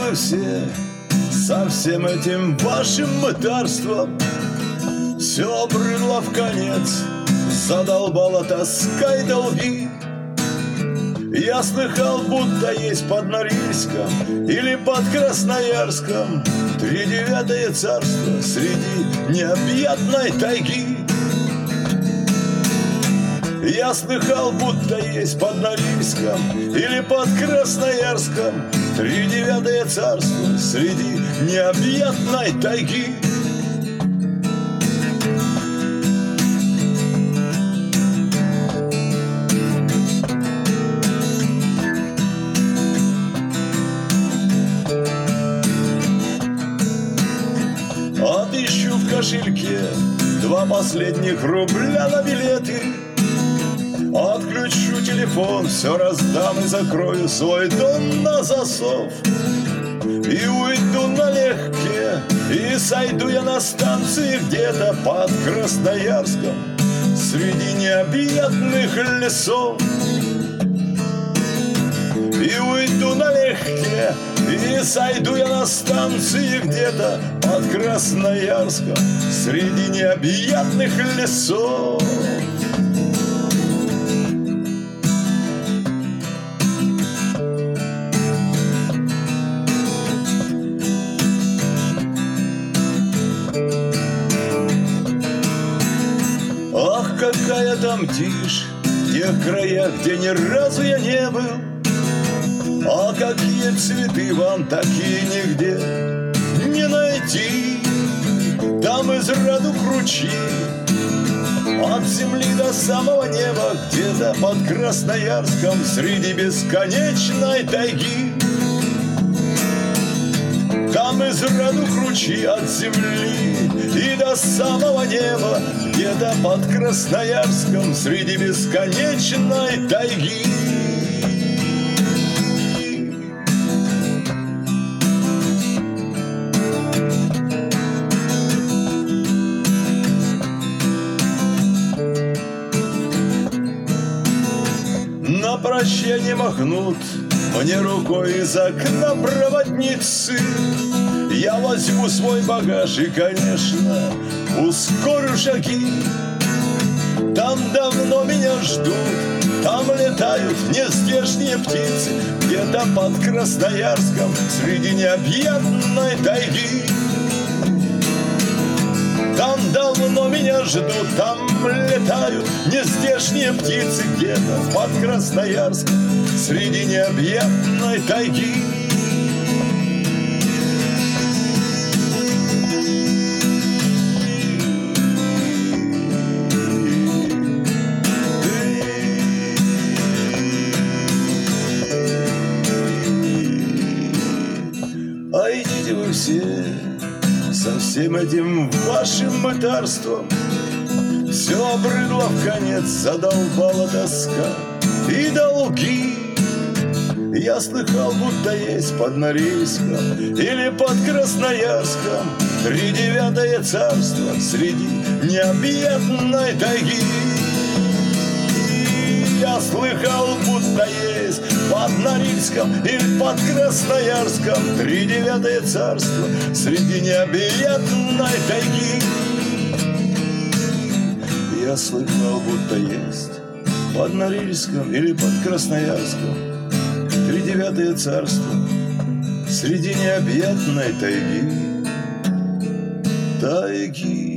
вы все со всем этим вашим мытарством? Все обрыдло в конец, задолбала тоска и долги. Я слыхал, будто есть под Норильском или под Красноярском тридевятое царство среди необъятной тайги. Я слыхал, будто есть под Норильском или под Красноярском тридевятое царство среди необъятной тайги. Отыщу в кошельке 2 последних рубля на билеты. Отключу телефон, все раздам и закрою свой дом на засов. И уйду налегке, и сойду я на станции где-то под Красноярском среди необъятных лесов. И уйду налегке, и сойду я на станции где-то под Красноярском среди необъятных лесов. Ах, какая там тишь в тех краях, где ни разу я не был. А какие цветы вам такие нигде не найти. Там из радуг ручьи от земли до самого неба, где-то под Красноярском среди бесконечной тайги. Там из радуг ручьи от земли и до самого неба, где-то под Красноярском среди бесконечной тайги. На прощание махнут мне рукой из окна проводницы. Я возьму свой багаж и, конечно, ускорю шаги. Там давно меня ждут, там летают нездешние птицы, где-то под Красноярском среди необъятной тайги. Там давно меня ждут, там летают нездешние птицы, где-то под Красноярском среди необъятной тайги. А идите вы все со всем этим вашим мытарством. Все обрыдло в конец, задолбала тоска и долги. Я слыхал, будто есть под Норильском или под Красноярском тридевятое царство среди необъятной тайги. Я слыхал, будто есть под Норильском или под Красноярском тридевятое царство среди необъятной тайги. Я слыхал, будто есть под Норильском или под Красноярском тридевятое царство среди необъятной тайги. Тайги.